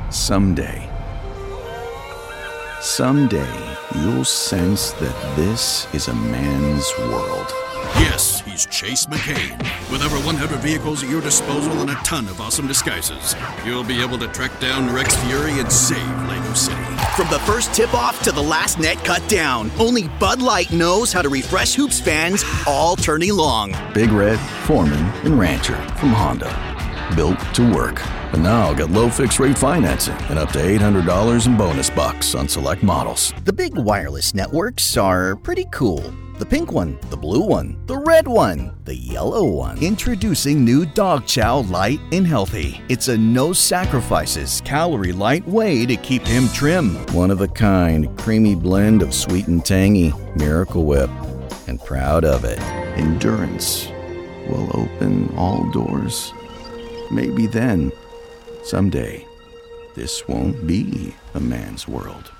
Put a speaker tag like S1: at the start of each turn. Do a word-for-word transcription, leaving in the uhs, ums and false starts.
S1: Someday, someday, you'll sense that this is a man's world.
S2: Yes, he's Chase McCain. With over one hundred vehicles at your disposal and a ton of awesome disguises, you'll be able to track down Rex Fury and save Lego City.
S3: From the first tip-off to the last net cut down, only Bud Light knows how to refresh Hoops fans all tourney long.
S1: Big Red, Foreman, and Rancher from Honda. Built to work. And now get low fixed rate financing and up to eight hundred dollars in bonus bucks on select models.
S3: The big wireless networks are pretty cool. The pink one, the blue one, the red one, the yellow one. Introducing new Dog Chow Light and Healthy. It's a no-sacrifices, calorie-light way to keep him trim.
S1: One of a kind, creamy blend of sweet and tangy, Miracle Whip. And proud of it. Endurance will open all doors. Maybe then, someday, this won't be a man's world.